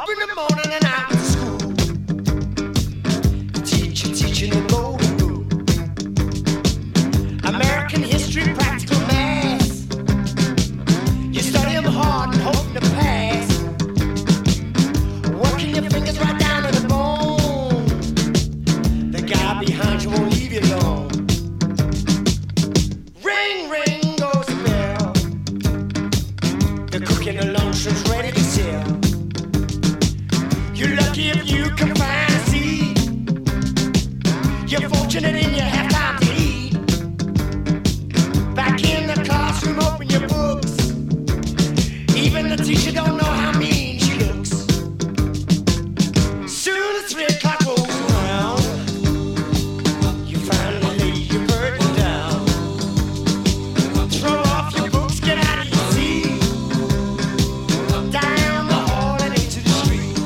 in the morning and out to school. Teaching the golden rule. American history, practical math. You study them hard and hoping to pass. Working your fingers right down to the bone. The guy behind you won't leave you alone. Ring, ring goes the bell. The cook in the lunchroom's ready to sell. You're lucky if you can find a seat. You're fortunate in you have time to eat. Back in the classroom, open your books. Even the teacher don't know how mean she looks. Soon as 3 o'clock rolls around, you finally lay your burden down. Throw off your books, get out of your seat. Down the hall and into the street.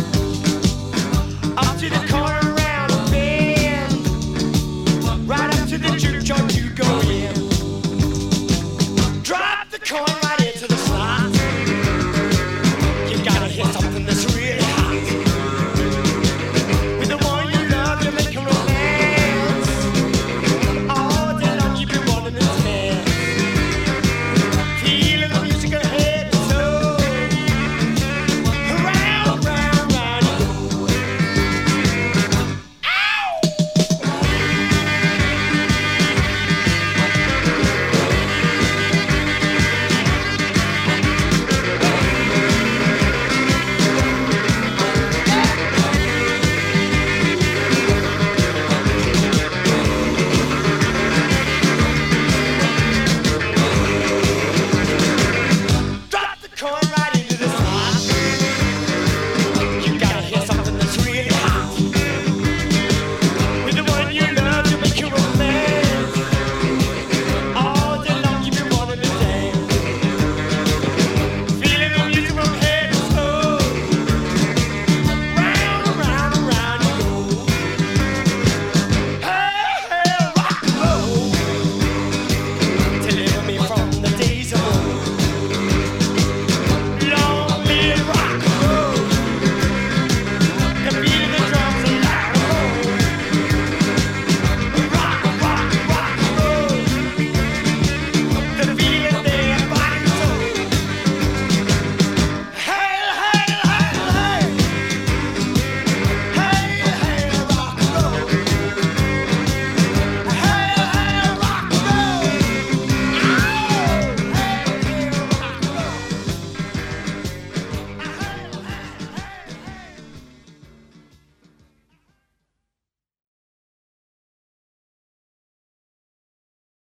Up to the corner, around the bend. Right up to the juke joint you go in. Drop the coin right into the